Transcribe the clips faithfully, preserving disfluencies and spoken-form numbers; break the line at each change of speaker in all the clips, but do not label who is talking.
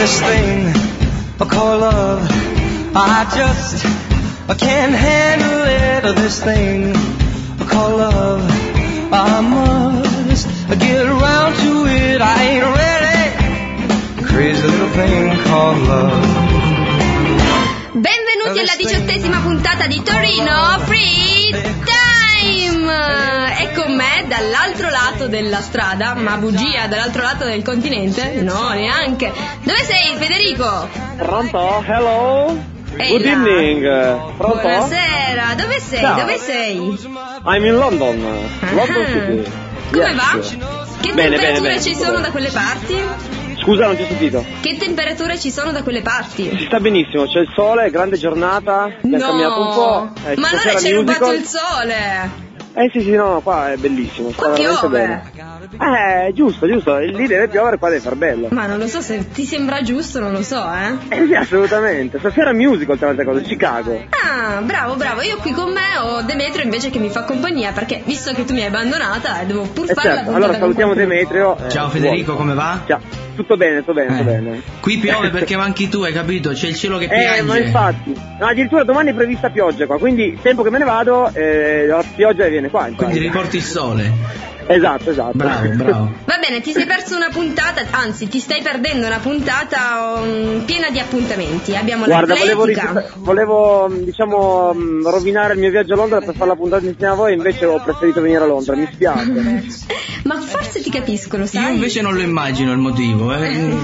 this thing called love. I just I can't handle it, this thing called love. I must get around to it, I ain't ready. Crazy little thing called love.
Benvenuti alla diciottesima puntata di Torino Free Time! E con me dall'altro lato della strada, ma bugia, dall'altro lato del continente? No, neanche. Dove sei, Federico?
Pronto? Hello?
Ehi
Good
là.
evening. Pronto?
Buonasera, dove sei?
Ciao.
Dove sei?
I'm in London.
Ah.
London City.
Come
Yes.
va? Che
Bene,
temperature
bene, bene,
ci
tutto
sono
bene.
da quelle parti?
Scusa, non ti ho sentito.
Che temperature ci sono da quelle parti?
Si sta benissimo, c'è il sole, grande giornata. Mi ha cambiato un po'. Eh,
Ma
stasera
allora ci hai rubato
musical.
il sole!
Eh sì, sì, no, qua è bellissimo. Sta
Qua
veramente
piove!
bene. Eh, giusto, giusto. Lì deve piovere, qua deve far bello.
Ma non lo so, se ti sembra giusto, non lo so, eh?
Eh sì, assolutamente. Stasera musical, tra le altre cose, Chicago.
Ah, bravo, bravo. Io qui con me ho Demetrio invece che mi fa compagnia, perché visto che tu mi hai abbandonata, eh, devo pur
Eh
fare la
certo,
puntata
allora
con
salutiamo
qualcuno.
Demetrio. eh,
Ciao Federico, come va?
Ciao. Tutto bene, tutto bene, tutto
Eh.
bene.
Qui piove perché manchi tu, hai capito? C'è il cielo che piange.
Eh, ma infatti, no, addirittura domani è prevista pioggia qua, quindi tempo che me ne vado, eh, la pioggia viene qua. in
Quindi
pratica.
riporti il sole.
Esatto, esatto.
Bravo, bravo.
Va bene, ti sei perso una puntata, anzi ti stai perdendo una puntata um, piena di appuntamenti. Abbiamo
Guarda, volevo,
l'atletica.
ris- volevo diciamo mh, rovinare il mio viaggio a Londra per fare la puntata insieme a voi, invece ho preferito venire a Londra, mi spiace.
Ma forse ti capisco, lo sai?
Io invece non lo immagino il motivo, eh.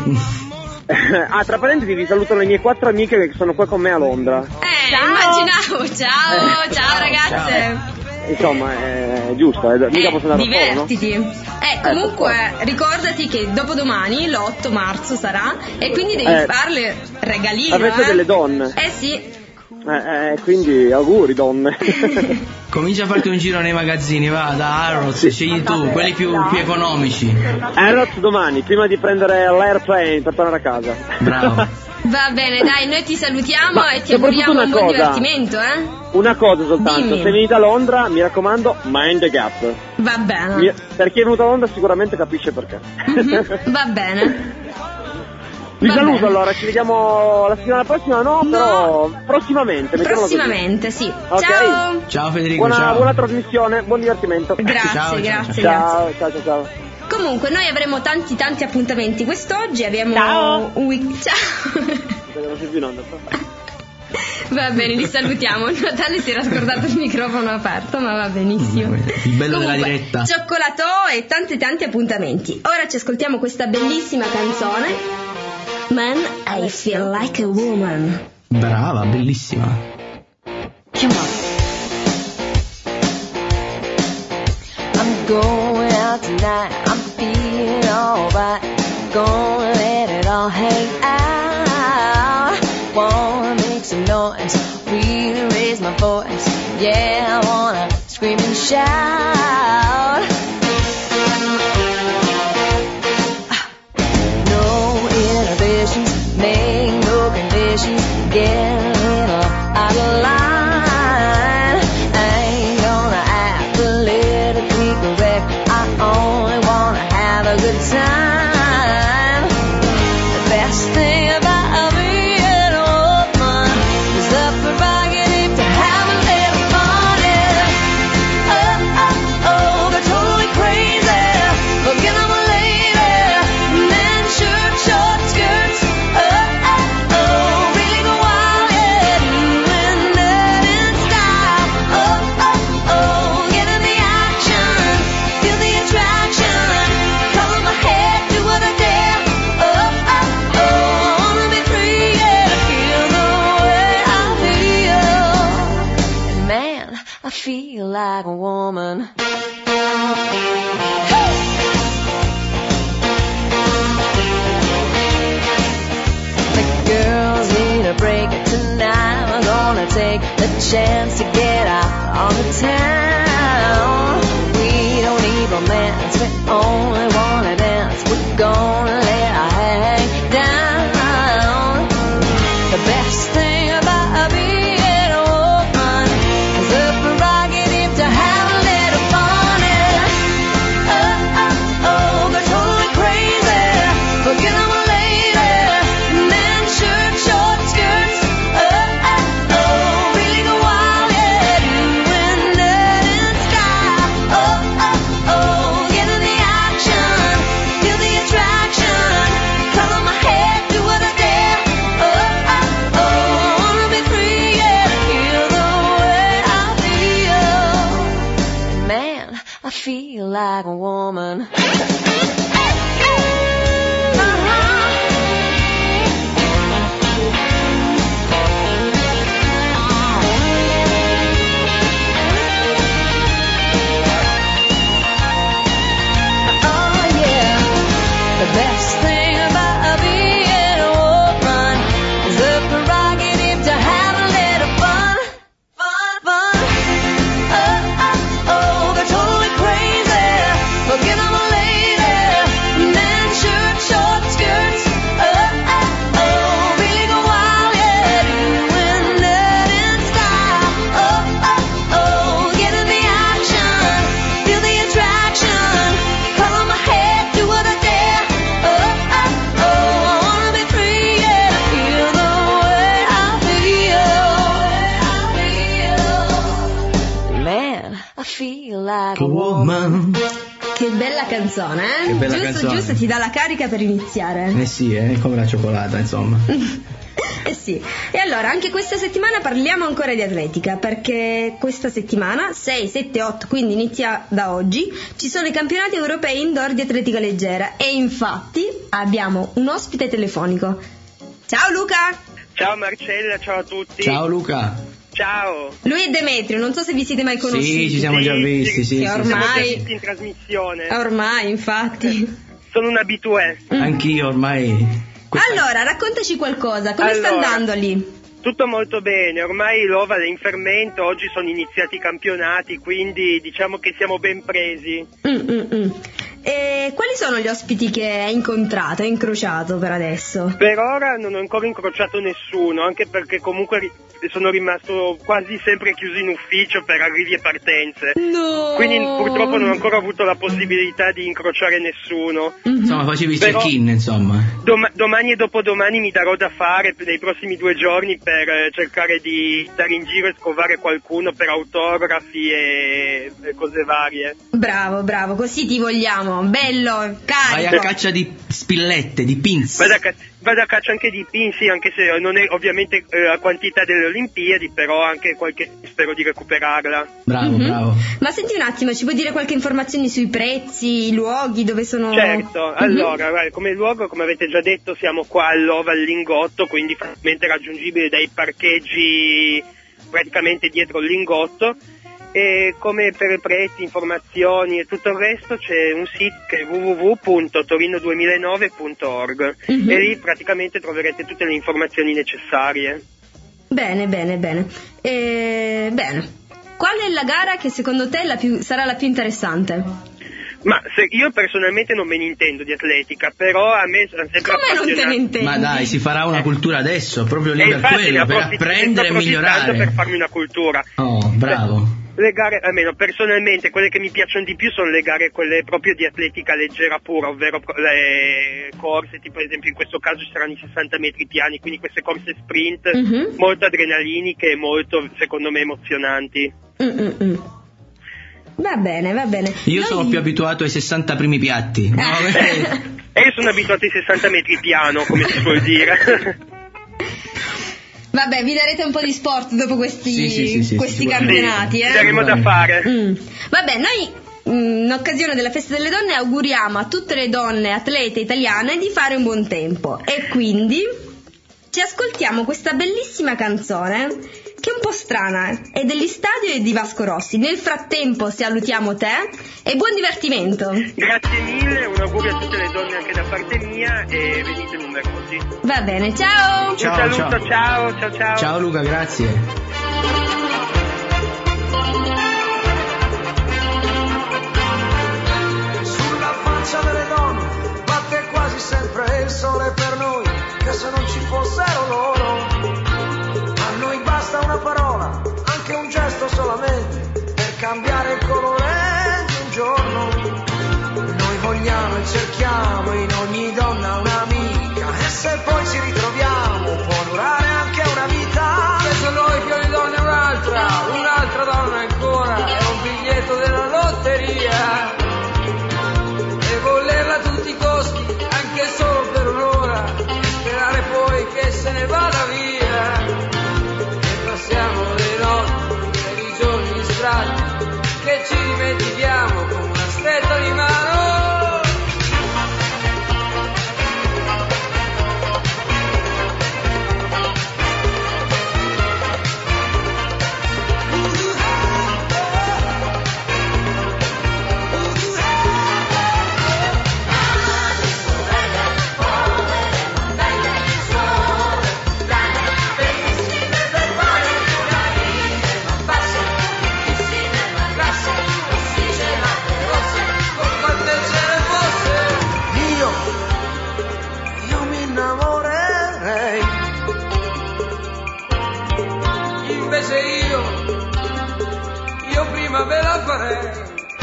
Ah, tra parentesi vi salutano le mie quattro amiche che sono qua con me a Londra.
Eh,
Ciao.
immaginavo. Ciao,
Eh,
ciao ragazze.
Insomma, è giusto, è, mica
Eh,
posso andare da solo, no?
divertiti. Eh, comunque ricordati che dopodomani, l'otto marzo sarà, e quindi devi
Eh,
farle regalino,
avrete
eh.
delle donne.
Eh sì.
Eh, eh, quindi auguri donne.
Comincia a farti un giro nei magazzini, va, da Harrods, scegli tu, quelli più, più economici.
Harrods domani, prima di prendere l'airplane per tornare a casa.
Bravo.
Va bene, dai, noi ti salutiamo
Ma
e ti
soprattutto
auguriamo
una
un buon
cosa.
divertimento, eh?
Una cosa soltanto,
Dimmi.
se venite a Londra, mi raccomando, mind the gap.
Va bene.
Mi- per chi è venuto a Londra sicuramente capisce perché.
Mhm, va bene.
Vi
Va
saluto
bene.
allora, ci vediamo la settimana prossima, no?
No.
Però prossimamente, mettiamola così.
Prossimamente, sì.
Ok.
Ciao.
Ciao Federico,
Buona,
ciao.
buona trasmissione, buon divertimento.
Grazie,
Ciao, ciao,
grazie, grazie.
Ciao, ciao, ciao, ciao.
Comunque noi avremo tanti tanti appuntamenti quest'oggi, abbiamo
Ciao.
un week. Ciao.
Non sei più in onda, sto-
Va bene, li salutiamo. Natale si era scordato il microfono aperto, ma va benissimo.
Il bello della
Comunque,
diretta.
cioccolato e tanti tanti appuntamenti. Ora ci ascoltiamo questa bellissima canzone. Man, I feel like a woman.
Brava, bellissima.
Come on.
I'm going out tonight, I'm feeling alright. Gonna let it all hang out. Wanna make some noise, really raise my voice. Yeah, I wanna scream and shout. No inhibitions, make no conditions. Get a little out of line. I ain't gonna act politically correct. I only wanna have a good time. The best thing about being a woman is the prerogative to have a little fun. Yeah. Oh, oh, oh, they're totally crazy. Forget I'm a lady. Men, shirt, short skirts. Oh, oh, oh, really go wild, yeah. When that in style. Oh, oh, oh, get in the action. Feel the attraction. Color my hair, do what I dare. Oh, oh, oh, I wanna be free, yeah. Feel the way I feel. And man, I feel like a woman. The girls need a break tonight. We're gonna take the chance to get out on the town. We don't need romance, we only wanna dance. We're gonna let our hang down. The best thing about being a woman is the prerogative to have a little fun. Yeah. Oh, oh, oh, they're totally crazy. Forget I'm a lady. feel like a woman.
Che bella canzone, eh?
Che bella
giusto,
canzone.
giusto, ti dà la carica per iniziare.
Eh sì, eh, come la cioccolata, insomma.
Eh sì. E allora, anche questa settimana parliamo ancora di atletica, perché questa settimana, sei, sette, otto, quindi inizia da oggi, ci sono i campionati europei indoor di atletica leggera e infatti abbiamo un ospite telefonico. Ciao Luca!
Ciao Marcella, ciao a tutti.
Ciao Luca.
Ciao.
Lui è Demetrio, non so se vi siete mai conosciuti.
Sì, ci siamo già visti, sì,
sì,
sì,
ormai.
Siamo già visti in trasmissione.
Ormai, infatti.
Sono un abitué.
Anch'io ormai. Questa-
Allora, raccontaci qualcosa, come sta
Allora.
andando lì?
Tutto molto bene, ormai l'Oval è in fermento, oggi sono iniziati i campionati, quindi diciamo che siamo ben presi.
Mm, mm, mm. E quali sono gli ospiti che hai incontrato, hai incrociato per adesso?
Per ora non ho ancora incrociato nessuno, anche perché comunque ri- sono rimasto quasi sempre chiuso in ufficio per arrivi e partenze.
No!
Quindi purtroppo non ho ancora avuto la possibilità di incrociare nessuno.
Mhm.
Insomma, facevi il
Però-
check-in, insomma.
Dom- domani e dopodomani mi darò da fare nei prossimi due giorni per eh, cercare di stare in giro e scovare qualcuno per autografi e, e cose varie.
Bravo, bravo, così ti vogliamo. Bello,
Vai
carico.
a caccia di spillette, di pins.
Vado a, ca- vado a caccia anche di pin, sì, anche se non è ovviamente eh, a quantità delle Olimpiadi, però anche qualche spero di recuperarla.
Bravo,
Mhm.
bravo.
Ma senti un attimo, ci puoi dire qualche informazione sui prezzi, i luoghi, dove sono...
Certo,
Mhm.
allora, guarda, come luogo, come avete già detto, siamo qua all'Oval Lingotto, quindi facilmente raggiungibile dai parcheggi praticamente dietro il Lingotto. E come per prezzi, informazioni e tutto il resto c'è un sito che è w w w punto torino duemilanove punto org
Mhm.
e lì praticamente troverete tutte le informazioni necessarie.
Bene, bene, bene. E... Bene. Qual è la gara che secondo te è la più- sarà la più interessante?
Ma se io personalmente non me ne intendo di atletica, però a me sono sempre
Come non te ne
appassionato.
intendi?
Ma dai, si farà una cultura adesso, proprio lì
E
per
infatti ne
quello, per
approfitt-
apprendere e
sto approfittando
migliorare.
per farmi una cultura.
Oh, bravo.
Le gare, almeno personalmente, quelle che mi piacciono di più sono le gare quelle proprio di atletica leggera pura, ovvero pro- le corse, tipo ad esempio in questo caso ci saranno i sessanta metri piani, quindi queste corse sprint
Mhm.
molto adrenaliniche e molto, secondo me, emozionanti.
Mm, mm, mm. Va bene, va bene.
Io
Noi-
sono più abituato ai sessanta primi piatti. No, perché-
E io sono abituato ai sessanta metri piano, come si suol dire.
Vabbè, vi darete un po' di sport dopo questi,
Sì, sì, sì, sì,
questi
sicuramente.
campionati,
Ci
eh?
daremo da fare.
Mm. Vabbè, noi mm, in occasione della festa delle donne auguriamo a tutte le donne atlete italiane di fare un buon tempo e quindi ci ascoltiamo questa bellissima canzone che è un po' strana, eh? È degli Stadio e di Vasco Rossi. Nel frattempo salutiamo te e buon divertimento.
Grazie mille, un augurio a tutte le donne anche da parte mia e venite numerosi.
Va bene, ciao!
Ciao,
un saluto, ciao, ciao, ciao.
Ciao Luca, grazie.
Sulla faccia delle donne batte quasi sempre il sole per noi, che se non ci fossero loro, a noi basta una parola, anche un gesto solamente, per cambiare il colore di un giorno. Noi vogliamo e cerchiamo in ogni donna un'amica, e se poi ci ritroviamo può durare anche una vita. Adesso noi più di donne un'altra, un'altra donna ancora, è un biglietto della lotteria. E volerla a tutti i costi, anche solo per un'ora, e sperare poi che se ne vada via. E passiamo le notti e i giorni strati, che ci dimentichiamo come amore.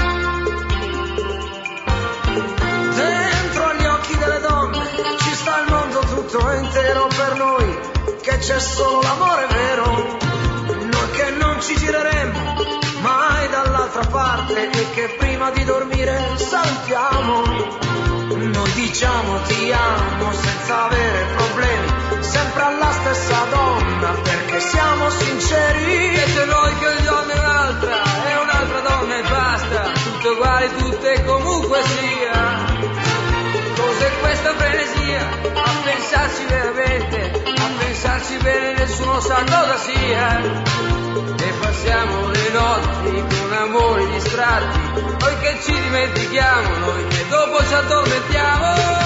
Dentro agli occhi delle donne ci sta il mondo tutto intero per noi, che c'è solo l'amore vero, noi che non ci gireremo mai dall'altra parte e che prima di dormire salutiamo. Noi diciamo ti amo senza avere problemi, sempre alla stessa donna perché siamo sinceri. E se noi che gli donne un'altra e un'altra donna e basta, tutte uguali, tutte comunque sia. Cos'è questa frenesia? A pensarci veramente, a pensarci bene nessuno sa cosa sia. E passiamo le notti con amori distratti, noi che ci dimentichiamo, noi che dopo ci addormentiamo.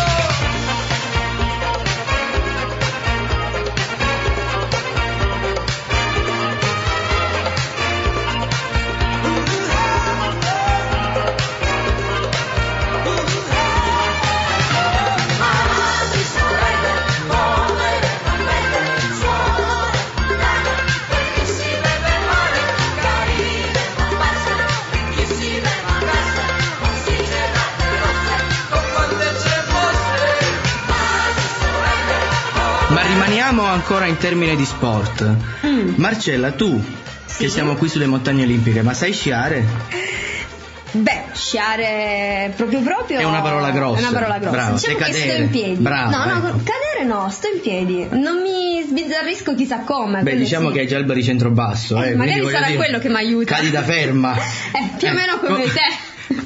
Rimaniamo ancora in termini di sport. Mm. Marcella, tu, sì, che siamo qui sulle montagne olimpiche, ma sai sciare?
Beh, sciare proprio proprio
è una parola grossa.
È una parola grossa.
Bravo,
diciamo che
cadere.
sto in piedi.
Bravo,
no, no,
ecco.
Cadere no, sto in piedi. Non mi sbizzarrisco chissà come.
Beh, diciamo sì, che hai già il baricentro basso, eh,
eh magari sarà
dire,
quello che mi aiuta.
Cadi da ferma.
eh, più o meno
eh,
come
co-
te.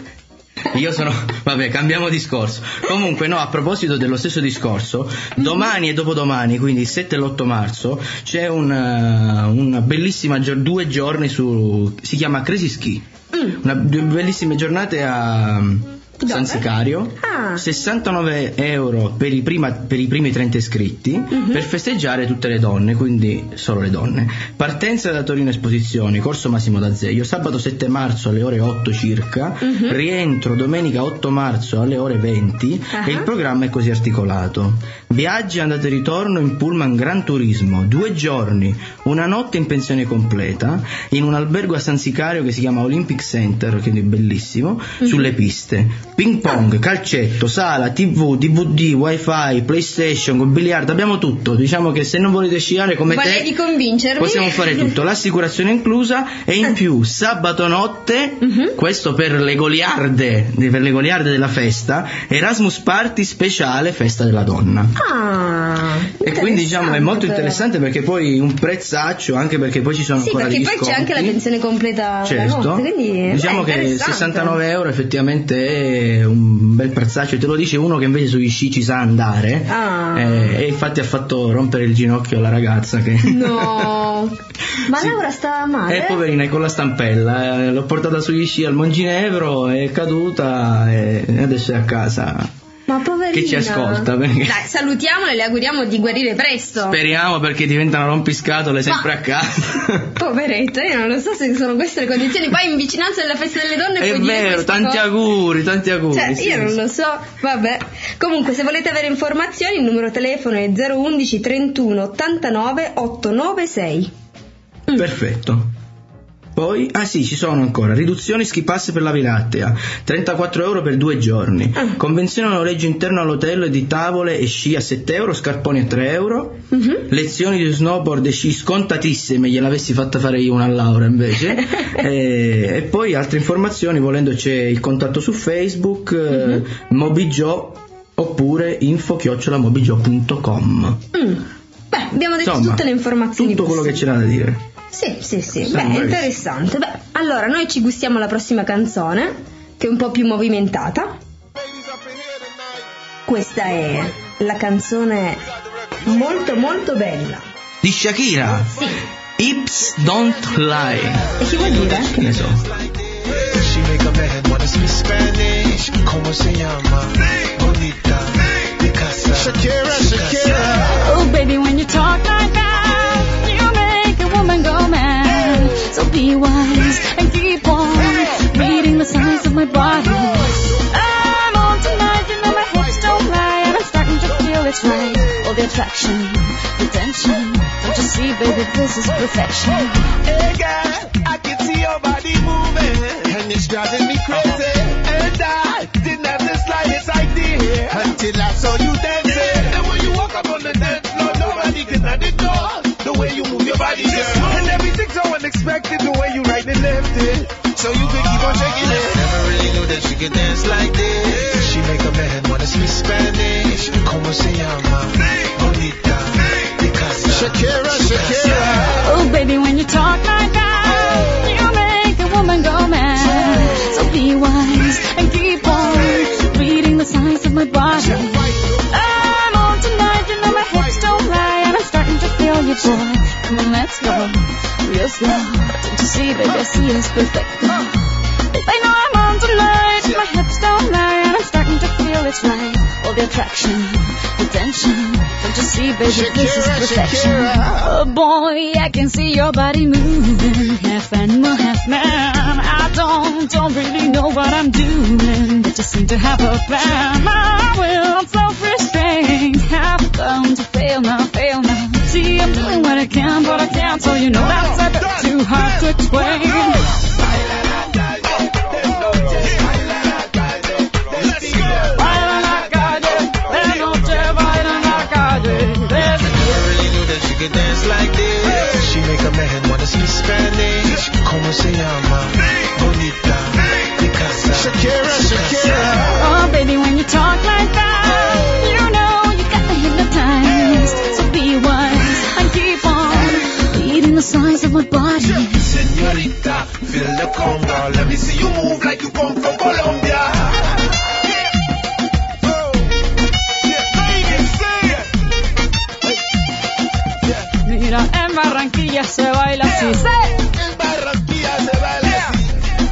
Io sono... Vabbè, cambiamo discorso. Comunque, no, a proposito dello stesso discorso, domani e dopodomani, quindi il sette e l'otto marzo, c'è una, una bellissima gio- due giorni su... si chiama Crazy Ski. Mm. Una, due bellissime giornate a San Sicario. Ah. sessantanove euro per i, prima, per i primi trenta iscritti, mm-hmm, per festeggiare tutte le donne, quindi solo le donne. Partenza da Torino Esposizioni, Corso Massimo d'Azeglio, sabato sette marzo alle ore otto circa, mm-hmm, rientro domenica otto marzo alle ore venti, uh-huh, e il programma è così articolato: viaggi andata e ritorno in pullman Gran Turismo, due giorni, una notte in pensione completa in un albergo a San Sicario che si chiama Olympic Center, quindi bellissimo, mm-hmm, sulle piste, ping pong, calcetto, sala, tv, D V D, wifi, PlayStation, con biliardo, abbiamo tutto. Diciamo che se non volete sciare come
Volevi
te
convincermi,
possiamo fare tutto, l'assicurazione inclusa, e in più sabato notte, uh-huh, questo per le goliarde, per le goliarde della festa, Erasmus Party speciale festa della donna.
Ah,
e quindi diciamo è molto interessante, perché poi un prezzaccio, anche perché poi ci sono
sì,
ancora degli
sconti. Sì, perché poi c'è anche la pensione completa,
certo,
la notte, quindi
diciamo
beh,
che sessantanove euro effettivamente è un bel prezzaccio, te lo dice uno che invece sugli sci ci sa andare. Ah. eh, e infatti ha fatto rompere il ginocchio alla ragazza che...
no ma sì, Laura stava male,
eh poverina, è con la stampella, eh, l'ho portata sugli sci al Monginevro, è caduta e adesso è a casa.
Ma poverina,
che ci ascolta, perché...
dai, salutiamola e le auguriamo di guarire presto.
Speriamo, perché diventano rompiscatole sempre. Ma... a casa.
Poveretta, io non lo so se sono queste le condizioni. Poi in vicinanza della festa delle donne
è
puoi
vero,
dire
tanti
cose.
auguri, tanti auguri.
Cioè,
sì,
io non
sì,
lo so, vabbè. Comunque, se volete avere informazioni, il numero telefono è zero undici trentuno ottantanove ottocentonovantasei. Mm.
Perfetto. Poi, ah sì, ci sono ancora riduzioni ski pass per la Via Lattea, trentaquattro euro per due giorni, ah. convenzione noleggio interno all'hotel di tavole e sci a sette euro, scarponi a tre euro, uh-huh, lezioni di snowboard e sci scontatissime, gliel'avessi fatta fare io una Laura invece. e, e poi altre informazioni, volendo c'è il contatto su Facebook, uh-huh, eh, Mobigio, oppure info chiocciola mobigio punto com.
Mm. Beh, abbiamo detto Insomma, tutte le informazioni
tutto
possibili.
Quello che c'era da dire.
Sì, sì, sì, beh, è interessante. Beh, allora noi ci gustiamo la prossima canzone, che è un po' più movimentata. Questa è la canzone molto molto bella
di Shakira.
Sì.
Hips Don't Lie.
E che vuol dire?
Che ne so.
She make a man wanna speak Spanish. Como se llama? Bonita. Picasa. Shakira, Shakira.
Oh baby, when you talk like that, you make a woman go mad. So be wise and keep on reading the signs of my body. I'm on tonight, you know my hips don't lie, and I'm starting to feel it's right. All the attraction, the tension. Don't you see, baby, this is perfection.
Hey girl, I can see your body moving, and it's She's driving me crazy, and I didn't have the slightest idea until I saw you dancing. And when you walk up on the dance floor, nobody can at the door. The way you move your body, girl, and everything's so unexpected. The way you right and left it, so you can keep on shaking it. Never really knew that she could dance like this. She make a man wanna speak Spanish. Como se llama? Bonita. Shakira, Shakira.
Oh, baby, when you talk like that, you make a woman go mad. So be wise and keep on reading the signs of my body. I'm on tonight, you know my hips don't lie, and I'm starting to feel you, boy. Come on, let's go real slow. Don't you see, baby, I see it's perfect. I know I'm on tonight, my hips don't lie, and I'm starting to feel it's right. All the attraction, the tension. Don't you see, baby, Shakira, this is perfection. Shakira. Oh boy, I can see your body moving, half animal, half man. I don't, don't really know what I'm doing, but just seem to have a plan. My will, self-restraint, have come to fail now, fail now. See, I'm doing what I can, but I can't, so you know that's a bit too hard to explain.
Dance like this. She make a man wanna speak Spanish. Como se llama? Bonita. Picasa. Shakira, Shakira.
Oh, baby, when you talk like that, you know you got me hypnotized. So be wise and keep on reading the signs of my body.
Señorita, feel the conga. Let me see you move like you come from Colombia.
En Barranquilla se baila así.
En Barranquilla se baila así.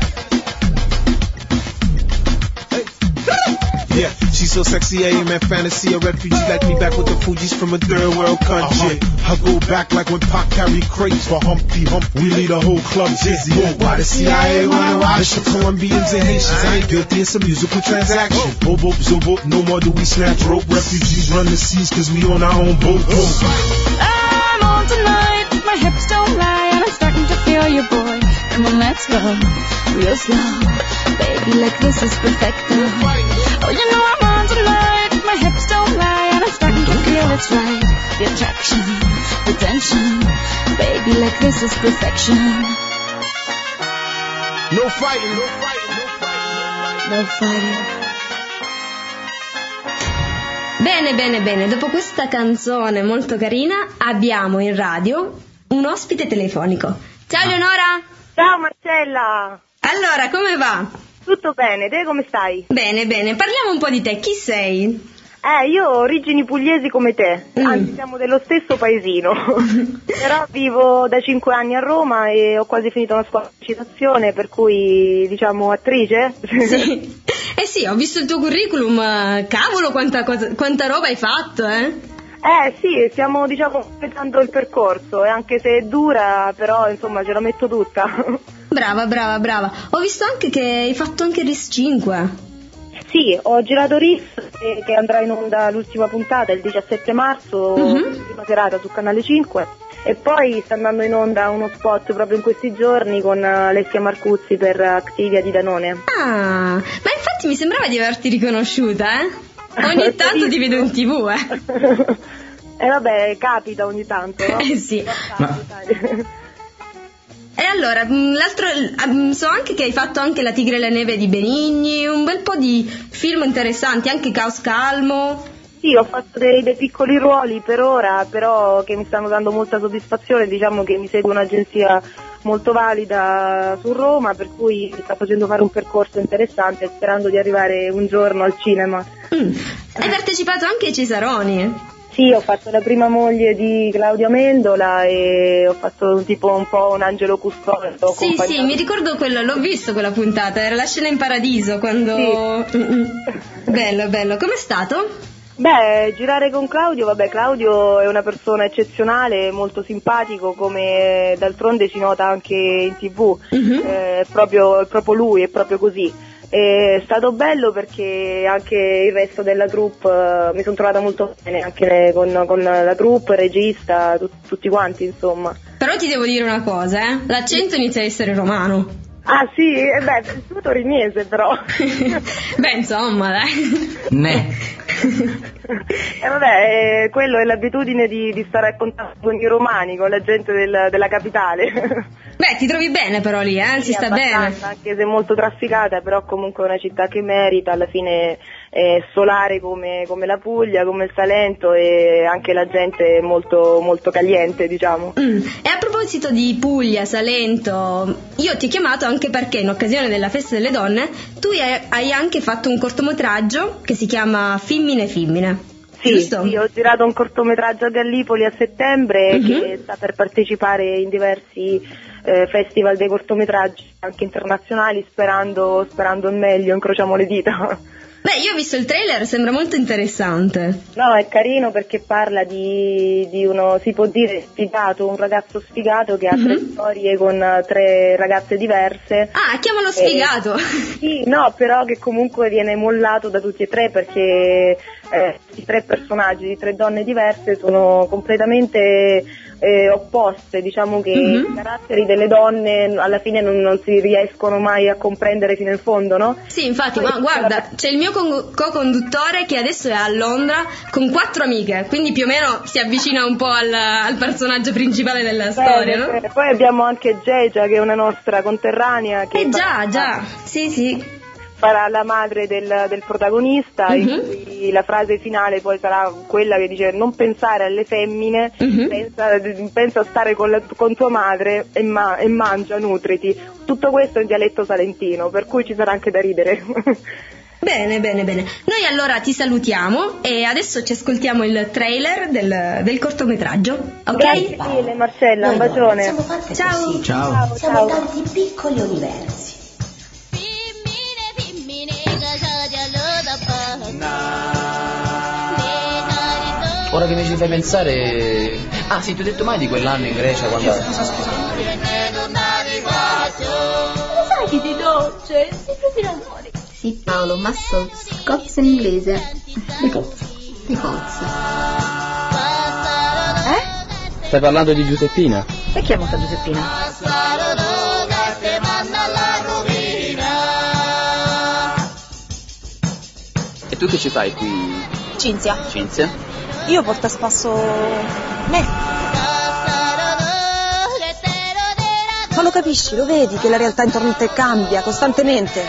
Yeah, she's so sexy, I am at fantasy. A refugee like me back with the Fugees from a third world country. Uh-huh. I go back like when Pac carried crates for Humpty Hump. We lead a whole club dizzy. Why the C I A wanna watch the Colombians and Haitians? I ain't guilty, it's a musical transaction. Boop, boop, zoop, boop, no more do we snatch rope. Refugees run the seas cause we on our own boat.
I'm on tonight, my hips don't lie, and I'm starting to feel you, boy. Come on, let's go real slow. Baby, like this is perfect. Oh, you know I'm on tonight, my hips don't lie, and I'm starting to feel it's right. The attraction, the tension. Baby, like this is perfection.
No fighting, no fighting, no fighting.
No fighting.
Bene, bene, bene, dopo questa canzone molto carina abbiamo in radio un ospite telefonico. Ciao Leonora!
Ciao Marcella!
Allora, come va?
Tutto bene, te come stai?
Bene, bene, parliamo un po' di te, chi sei?
Eh, io ho origini pugliesi come te,
Mm.
anzi siamo dello stesso paesino, però vivo da cinque anni a Roma e ho quasi finito una scuola di recitazione, per cui diciamo attrice.
Sì. Eh sì, ho visto il tuo curriculum, cavolo quanta, cosa, quanta roba hai fatto, eh?
Eh sì, stiamo diciamo completando il percorso, e anche se è dura, però insomma ce la metto tutta.
Brava, brava, brava. Ho visto anche che hai fatto anche R I S cinque.
Sì, ho girato R I S eh, che andrà in onda l'ultima puntata il diciassette marzo,
Mhm.
prima serata su Canale cinque, e poi sta andando in onda uno spot proprio in questi giorni con uh, Alessia Marcuzzi per uh, Activia di Danone.
Ah, ma infatti mi sembrava di averti riconosciuta, eh? Ogni tanto ti vedo in tv, eh?
E vabbè, capita ogni tanto, no?
Eh sì.
Ma-
Dai.
E allora, mh, l'altro, mh, so anche che hai fatto anche La Tigre e la Neve di Benigni, un bel po' di film interessanti, anche Caos Calmo.
Sì, ho fatto dei, dei piccoli ruoli per ora, però che mi stanno dando molta soddisfazione, diciamo che mi segue un'agenzia molto valida su Roma, per cui mi sta facendo fare un percorso interessante, sperando di arrivare un giorno al cinema.
Mm. Hai partecipato anche ai Cesaroni.
Sì, ho fatto la prima moglie di Claudio Amendola e ho fatto tipo un po' un angelo custode. ho
Sì,
accompagnato-
sì, mi ricordo quello, l'ho visto quella puntata, era la scena in paradiso quando...
Sì.
Mm-mm. Bello, bello. Com'è stato?
Beh, girare con Claudio, vabbè, Claudio è una persona eccezionale, molto simpatico, come d'altronde si nota anche in tv,
Mhm.
eh, è proprio, è proprio lui, è proprio così. È stato bello perché anche il resto della troupe eh, mi sono trovata molto bene, anche con, con la troupe, il regista, tut- tutti quanti, insomma.
Però ti devo dire una cosa, eh? L'accento inizia a essere romano.
Ah sì? Eh beh, il suo torinese però.
Beh, insomma, dai.
Ne.
E eh vabbè, eh, quello è l'abitudine di, di stare a contatto con i romani, con la gente del, della capitale.
Beh, ti trovi bene però lì, eh? Si
Sì,
sta bene.
Anche se è molto trafficata, però comunque è una città che merita, alla fine è solare come, come la Puglia, come il Salento, e anche la gente è molto, molto caliente, diciamo.
Mm. E a proposito di Puglia, Salento, io ti ho chiamato anche perché in occasione della Festa delle Donne tu hai, hai anche fatto un cortometraggio che si chiama Fimmine Fimmine.
Sì,
Giusto?
sì, ho girato un cortometraggio a Gallipoli a settembre
Mhm.
che sta per partecipare in diversi eh, festival dei cortometraggi anche internazionali, sperando, sperando il meglio, incrociamo le dita.
Beh, io ho visto il trailer, sembra molto interessante.
No, è carino perché parla di, di uno, si può dire, sfigato, un ragazzo sfigato che ha
Mhm.
tre storie con eh, tre ragazze diverse.
Ah, chiamalo
Eh,
sfigato.
Sì, no, però che comunque viene mollato da tutti e tre perché eh, i tre personaggi di tre donne diverse sono completamente eh, opposte, diciamo che
Mhm.
i caratteri delle donne alla fine non, non si riescono mai a comprendere fino in fondo, no?
Sì, infatti, ma guarda, c'è il mio con- co-conduttore che adesso è a Londra con quattro amiche, quindi più o meno si avvicina un po' al, al personaggio principale della storia, no?
Bene, poi abbiamo anche Geja che è una nostra conterranea che
Eh già,
farà-
già, sì, sì.
farà la madre del, del protagonista, in
Mhm.
cui la frase finale poi sarà quella che dice: non pensare alle femmine,
Mhm.
pensa, pensa a stare con, la- con tua madre e, ma- e mangia, nutriti. Tutto questo in dialetto salentino, per cui ci sarà anche da ridere.
Bene, bene, bene. Noi allora ti salutiamo e adesso ci ascoltiamo il trailer del, del cortometraggio, ok?
Grazie mille Marcella, un bacione.
Siamo fatte
Ciao.
così.
Ciao.
Siamo tanti piccoli universi.
Ora che mi ci fai pensare... Ah sì, ti ho detto mai di quell'anno in Grecia quando...
Scusa, scusa. Lo sai che ti dolce? Sei proprio l'amore.
Sì, Paolo, ma so, cozza in inglese.
Di cozza.
Di cozza.
Eh?
Stai parlando di Giuseppina?
E chi è morta Giuseppina?
E tu che ci fai qui,
Cinzia.
Cinzia?
Io porto a spasso me. Ma lo capisci, lo vedi che la realtà intorno a te cambia costantemente.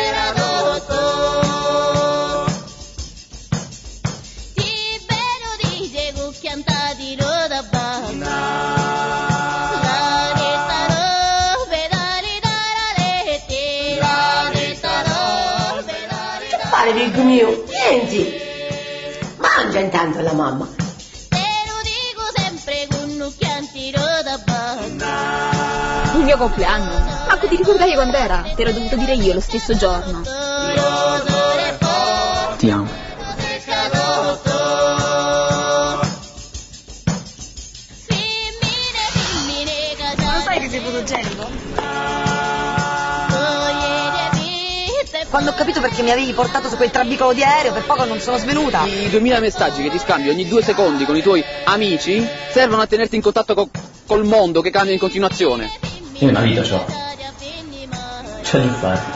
Che fare, figlio mio? Niente. Mangia intanto la mamma.
Il mio compleanno. Manco ti ricordavi quando era? Te l'ho dovuto dire io lo stesso giorno.
Ti amo.
Lo sai che sei fotogenico? Quando ho capito perché mi avevi portato su quel trabicolo di aereo, per poco non sono svenuta.
I duemila messaggi che ti scambi ogni due secondi con i tuoi amici servono a tenerti in contatto co- col mondo che cambia in continuazione. Io una vita c'ho. C'è da fare.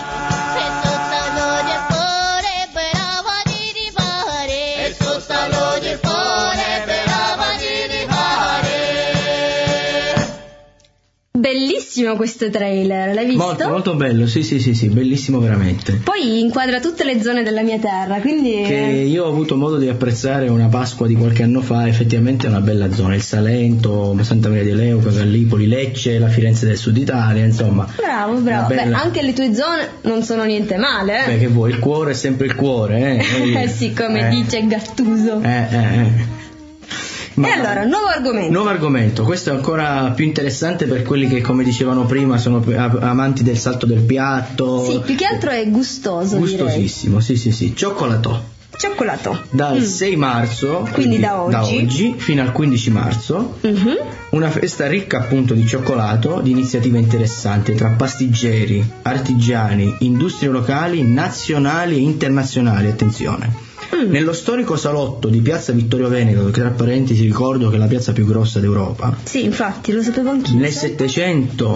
Bellissimo questo trailer, l'hai visto?
Molto, molto bello, sì, sì, sì, sì, bellissimo veramente.
Poi inquadra tutte le zone della mia terra, quindi...
Che io ho avuto modo di apprezzare una Pasqua di qualche anno fa, effettivamente è una bella zona, il Salento, Santa Maria di Leuca, Gallipoli, Lecce, la Firenze del Sud Italia, insomma.
Bravo, bravo.
Una bella-
Beh, anche le tue zone non sono niente male, eh?
Beh, che vuoi, il cuore è sempre il cuore, eh?
Eh sì, come
Eh.
dice Gattuso.
Eh, eh, eh. Ma-
E allora, nuovo argomento.
Nuovo argomento, questo è ancora più interessante per quelli che, come dicevano prima, sono p- a- amanti del salto del piatto.
Sì, più che altro è gustoso, direi.
Gustosissimo, sì, sì, sì. Cioccolato.
Cioccolato.
Dal
Mm.
sei marzo,
Quindi da oggi.
fino al quindici marzo,
Mhm.
una festa ricca appunto di cioccolato, di iniziative interessanti tra pastiggeri, artigiani, industrie locali, nazionali e internazionali, attenzione.
Mm.
Nello storico salotto di Piazza Vittorio Veneto, che tra parentesi ricordo che è la piazza più grossa d'Europa,
Sì, infatti, lo sapevo anch'io.
nel Settecento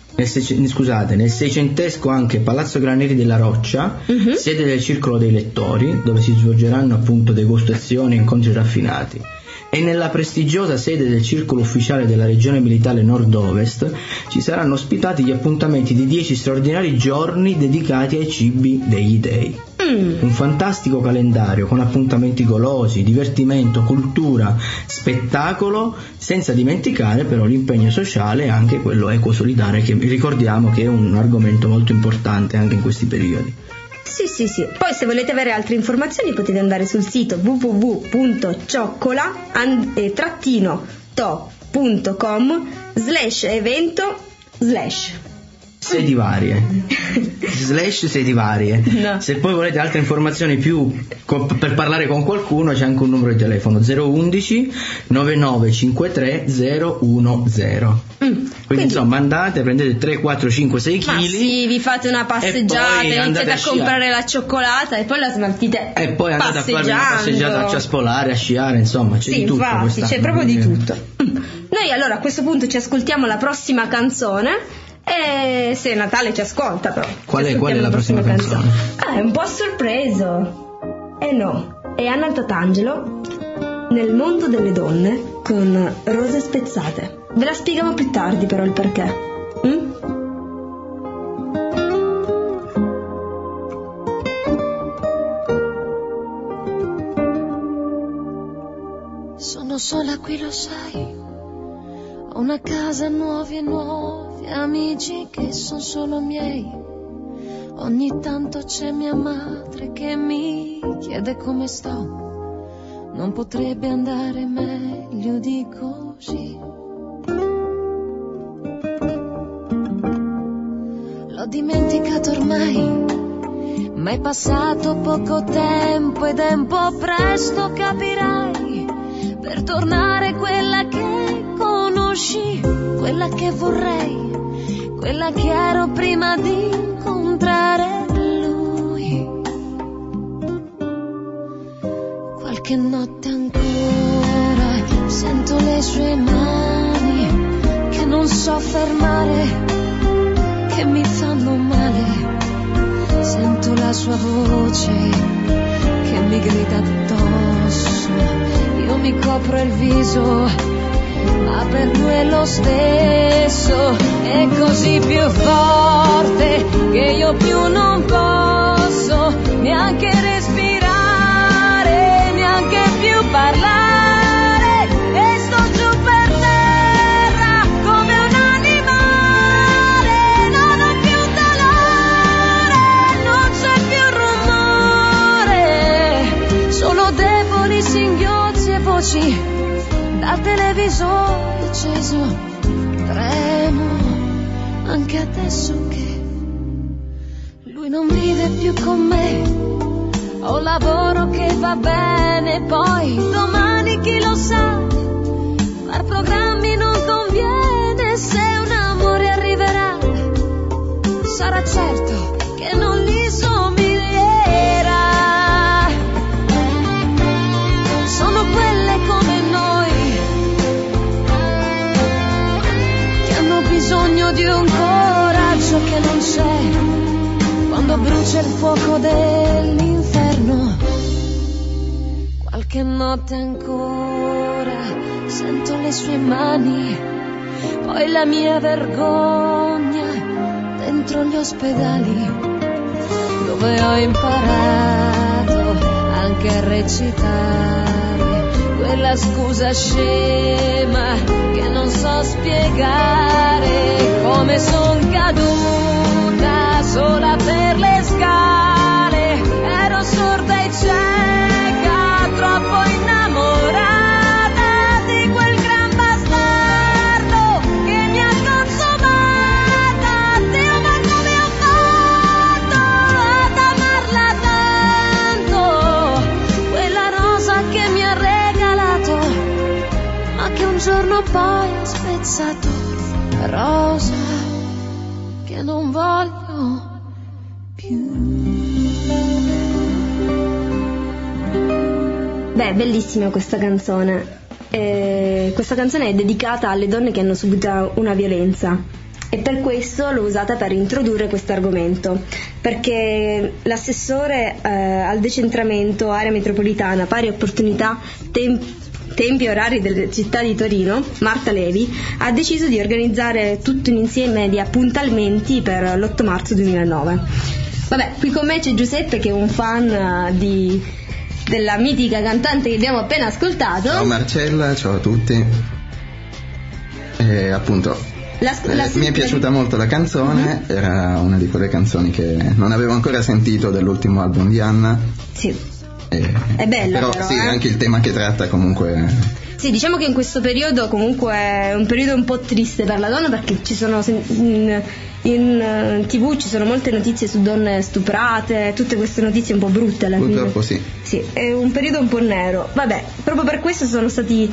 Nel seice- scusate, nel seicentesco anche Palazzo Granieri della Roccia, uh-huh. sede del Circolo dei Lettori, dove si svolgeranno appunto degustazioni e incontri raffinati. E nella prestigiosa sede del Circolo Ufficiale della Regione Militare Nord-Ovest ci saranno ospitati gli appuntamenti di dieci straordinari giorni dedicati ai cibi degli dei. Mm. Un fantastico calendario con appuntamenti golosi, divertimento, cultura, spettacolo, senza dimenticare però l'impegno sociale e anche quello ecosolidale, che ricordiamo che è un argomento molto importante anche in questi periodi.
Sì, sì, sì. Poi se volete avere altre informazioni potete andare sul sito w w w punto cioccola trattino to punto com slash evento slash
sedi varie slash sedi varie. No. Se poi volete altre informazioni più co- per parlare con qualcuno, c'è anche un numero di telefono zero undici novantanove cinquantatré zero uno zero. Mm. Quindi, Quindi insomma andate, prendete tre, quattro, cinque, sei chili.
Sì, vi fate una passeggiata, iniziate a, a comprare la cioccolata e poi la smaltite
e poi andate a fare una passeggiata, a ciaspolare, a sciare, insomma c'è
sì,
di tutto.
Infatti, c'è proprio di tutto. Noi allora a questo punto ci ascoltiamo la prossima canzone. E se Natale ci ascolta però
qual è, qual è la prossima, prossima canzone?
canzone? Ah, è un po' sorpreso. Eh no, è Anna Tatangelo, Nel mondo delle donne, con Rose spezzate. Ve la spieghiamo più tardi però il perché. mm?
Sono sola qui, lo sai. Ho una casa, nuovi e nuovi amici che sono solo miei. Ogni tanto c'è mia madre che mi chiede come sto. Non potrebbe andare meglio di così. L'ho dimenticato ormai, ma è passato poco tempo ed è un po' presto, capirai, per tornare quella che conosci, quella che vorrei, quella che ero prima di incontrare lui. Qualche notte ancora sento le sue mani che non so fermare, che mi fanno male. Sento la sua voce che mi grida addosso. Io mi copro il viso, ma per lui è lo stesso. È così più forte che io più non posso neanche respirare, neanche più parlare. E sto giù per terra come un animale. Non ho più dolore, non c'è più rumore, solo deboli singhiozzi e voci dal televisore acceso. Tremo anche adesso che lui non vive più con me. Ho un lavoro che va bene, poi domani chi lo sa. Far programmi non conviene, se un amore arriverà sarà certo che non li somiglierà. Sono quelle come noi che hanno bisogno di un coraggio che non c'è quando brucia il fuoco dell'inferno. Qualche notte ancora sento le sue mani, poi la mia vergogna dentro gli ospedali, dove ho imparato anche a recitare quella scusa scema che non so spiegare. Come son caduta sola per le scale, ero sorda e cieca, troppo innamorata di quel gran bastardo che mi ha consumata. Dio, ma come ho fatto ad amarla tanto, quella rosa che mi ha regalato, ma che un giorno poi ha spezzato. Rosa che non voglio più.
Beh, bellissima questa canzone. Eh, questa canzone è dedicata alle donne che hanno subito una violenza. e per questo l'ho usata per introdurre questo argomento, perché l'assessore eh, al decentramento, area metropolitana, pari opportunità, tempi tempi e orari delle città di Torino, Marta Levi, ha deciso di organizzare tutto un insieme di appuntamenti per l'otto marzo duemilanove. Vabbè, qui con me c'è Giuseppe che è un fan di, della mitica cantante che abbiamo appena ascoltato.
Ciao Marcella, ciao a tutti. E appunto
la, la
eh, mi è piaciuta molto la canzone, uh-huh. Era una di quelle canzoni che non avevo ancora sentito dell'ultimo album di Anna.
Sì.
Eh,
è bella
però,
però,
sì,
eh?
anche il tema che tratta comunque.
Sì, diciamo che in questo periodo comunque è un periodo un po' triste per la donna, perché ci sono in, in tv ci sono molte notizie su donne stuprate, tutte queste notizie un po' brutte alla fine.
Purtroppo sì.
Sì, è un periodo un po' nero. Vabbè, proprio per questo sono stati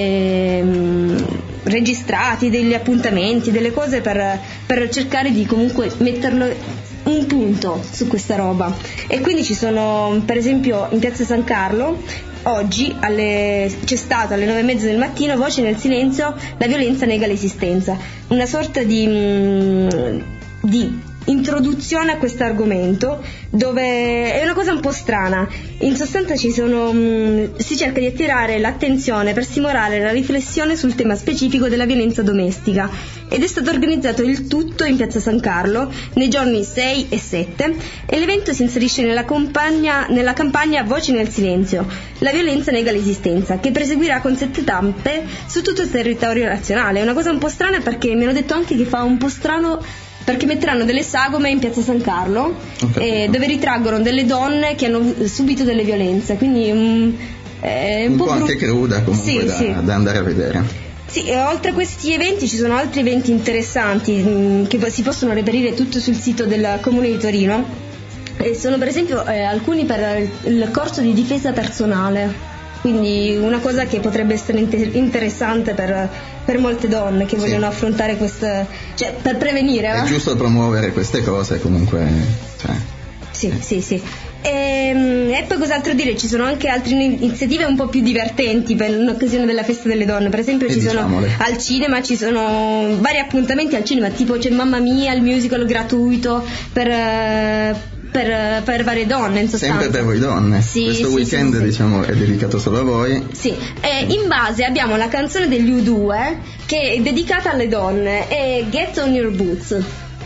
ehm, registrati degli appuntamenti, delle cose per, per cercare di comunque metterlo un punto su questa roba. E quindi ci sono, per esempio, in piazza San Carlo oggi alle, c'è stato alle nove e mezza del mattino Voci nel silenzio, la violenza nega l'esistenza, una sorta di, mh, di introduzione a questo argomento, dove è una cosa un po' strana. In sostanza ci sono mh, si cerca di attirare l'attenzione per stimolare la riflessione sul tema specifico della violenza domestica, ed è stato organizzato il tutto in piazza San Carlo nei giorni sei e sette, e l'evento si inserisce nella campagna, nella campagna Voci nel silenzio, la violenza nega l'esistenza, che proseguirà con sette tappe su tutto il territorio nazionale. È una cosa un po' strana, perché mi hanno detto anche che fa un po' strano, perché metteranno delle sagome in piazza San Carlo, okay, eh, dove ritraggono delle donne che hanno subito delle violenze, quindi um, è un,
un
po',
po' anche cruda comunque, sì, da,
sì.
da andare a vedere.
Sì, e oltre a questi eventi ci sono altri eventi interessanti mh, che si possono reperire tutto sul sito del Comune di Torino, e sono per esempio eh, alcuni per il corso di difesa personale, quindi una cosa che potrebbe essere inter- interessante per, per molte donne che vogliono sì. affrontare queste, cioè per prevenire.
È
va?
giusto promuovere queste cose comunque, cioè.
Sì, sì, sì. E, e poi cos'altro dire? Ci sono anche altre iniziative un po' più divertenti per l'occasione della festa delle donne. Per esempio,
e
ci
diciamole.
sono al cinema, ci sono vari appuntamenti al cinema, tipo c'è Mamma Mia, il musical gratuito per, per, per varie donne, in sostanza.
Sempre per voi donne.
Sì,
questo
sì,
weekend
sì, sì.
diciamo è dedicato solo a voi.
Sì, e in base abbiamo la canzone degli U due che è dedicata alle donne, è Get on Your Boots.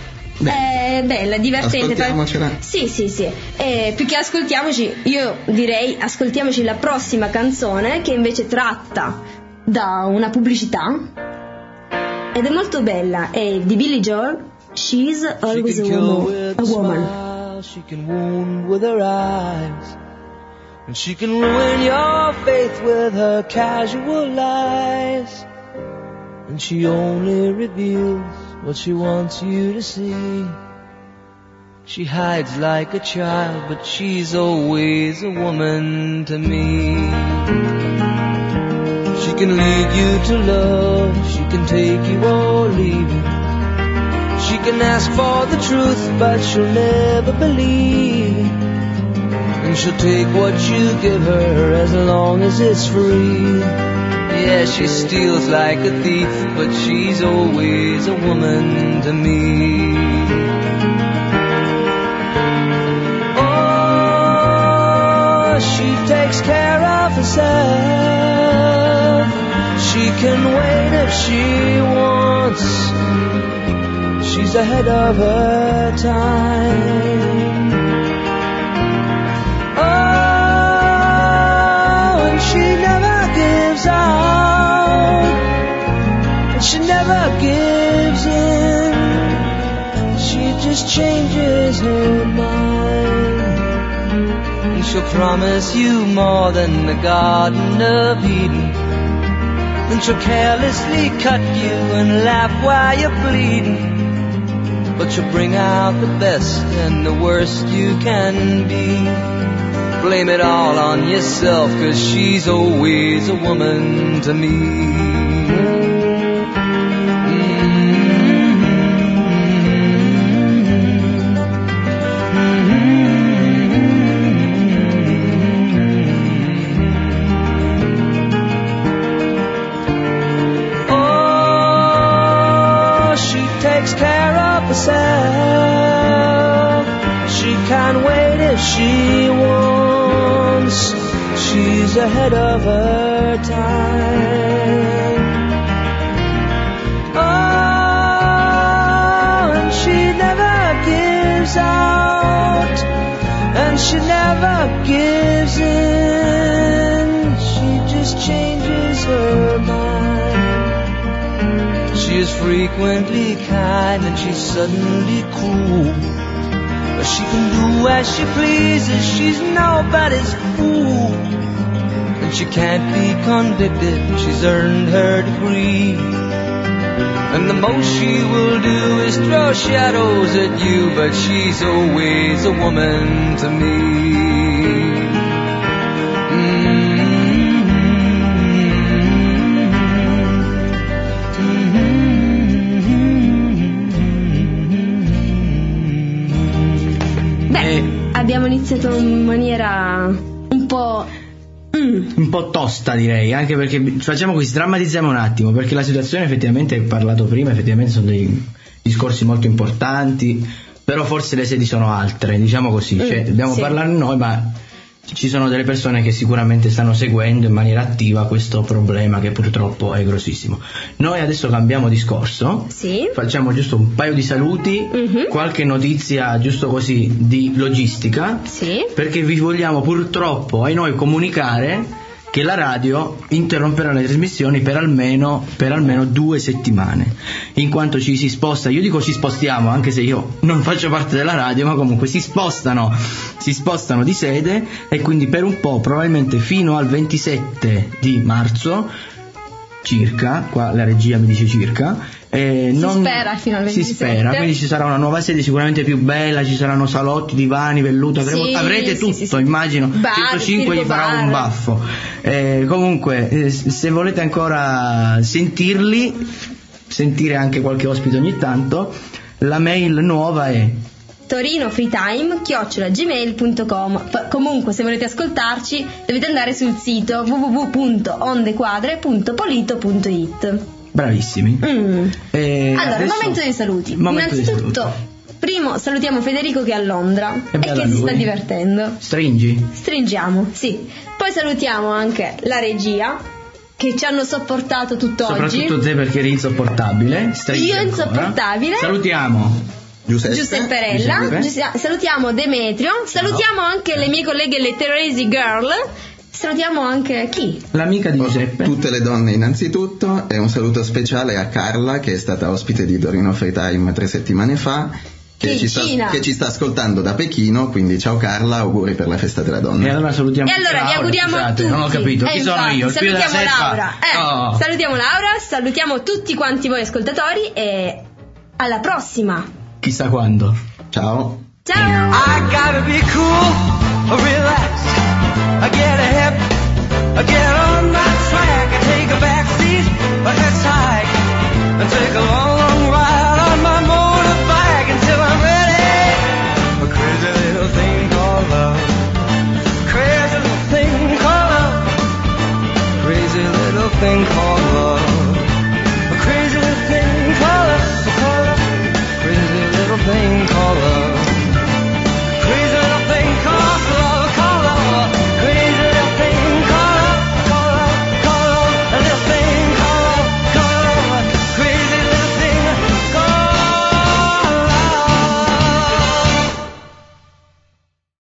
È bella, divertente.
Ascoltiamocela.
Sì, sì, sì. E più che ascoltiamoci, io direi ascoltiamoci la prossima canzone, che invece tratta da una pubblicità ed è molto bella. È di Billy Joel, She's Always a Woman. A woman.
She can wound with her eyes, and she can ruin your faith with her casual lies, and she only reveals what she wants you to see. She hides like a child, but she's always a woman to me. She can lead you to love, she can take you or leave you. She can ask for the truth, but she'll never believe. And she'll take what you give her as long as it's free. Yeah, she steals like a thief, but she's always a woman to me. Oh, she takes care of herself. She can wait if she wants. She's ahead of her time. Oh, and she never gives out, and she never gives in. She just changes her mind, and she'll promise you more than the Garden of Eden. Then she'll carelessly cut you and laugh while you're bleeding. But she'll bring out the best and the worst you can be. Blame it all on yourself, 'cause she's always a woman to me. takes care of herself. She can wait if she wants. She's ahead of her time. Oh, and she never gives out, and she never gives in. She just changes her mind. She is frequently kind and she's suddenly cruel. But she can do as she pleases, she's nobody's fool. And she can't be convicted, she's earned her degree. And the most she will do is throw shadows at you, but she's always a woman to me.
Abbiamo iniziato in maniera un po' mm.
un po' tosta, direi, anche perché facciamo così, drammatizziamo un attimo, perché la situazione effettivamente, hai parlato prima, effettivamente sono dei discorsi molto importanti, però forse le sedi sono altre, diciamo così, mm, cioè dobbiamo sì. parlare noi, ma ci sono delle persone che sicuramente stanno seguendo in maniera attiva questo problema che purtroppo è grossissimo. Noi adesso cambiamo discorso,
sì.
facciamo giusto un paio di saluti, mm-hmm. qualche notizia giusto così di logistica,
sì.
perché vi vogliamo purtroppo ai noi comunicare che la radio interromperà le trasmissioni per almeno, per almeno due settimane, in quanto ci si sposta, io dico ci spostiamo anche se io non faccio parte della radio, ma comunque si spostano, si spostano di sede, e quindi per un po', probabilmente fino al ventisette di marzo circa, qua la regia mi dice circa, eh,
si
non,
spera fino al ventisette.
Si spera, quindi ci sarà una nuova sede sicuramente più bella, ci saranno salotti, divani, velluto, avremo,
sì,
avrete tutto,
sì, sì,
immagino.
Bar,
centocinque gli farà
bar.
un baffo. Eh, comunque, eh, se volete ancora sentirli, sentire anche qualche ospite ogni tanto, la mail nuova è
torinofreetime chiocciola gmail punto com. Comunque, se volete ascoltarci dovete andare sul sito w w w punto ondequadre punto polito punto it.
Bravissimi.
Mm.
Eh,
allora,
adesso...
momento dei saluti.
Momento
Innanzitutto,
dei
primo salutiamo Federico che è a Londra
e,
e che si sta divertendo.
Stringi?
Stringiamo, sì. Poi salutiamo anche la regia che ci hanno sopportato tutt'oggi.
Soprattutto te, perché eri insopportabile. Stringi
Io
ancora.
insopportabile.
Salutiamo
Giuseppe,
Giusepperella,
Giuseppe.
salutiamo Demetrio, salutiamo anche le mie colleghe le Teresi Girl, salutiamo anche chi?
L'amica di Giuseppe.
Tutte le donne innanzitutto, e un saluto speciale a Carla che è stata ospite di Torino Free Time tre settimane fa, che,
che
ci sta,
Cina.
che ci sta ascoltando da Pechino, quindi ciao Carla, auguri per la festa della donna.
E allora salutiamo
E allora vi auguriamo
Laura,
a tutti.
Non ho capito, chi
eh,
sono
infatti,
io? Il figlio della
salutiamo
Seppa?
Laura. Eh,
Oh.
Salutiamo Laura, salutiamo tutti quanti voi ascoltatori e alla prossima.
Chissà quando.
Ciao.
Ciao.
I gotta be cool, relax, I get ahead, I get on my track, I take a back seat, but let's hike and take a long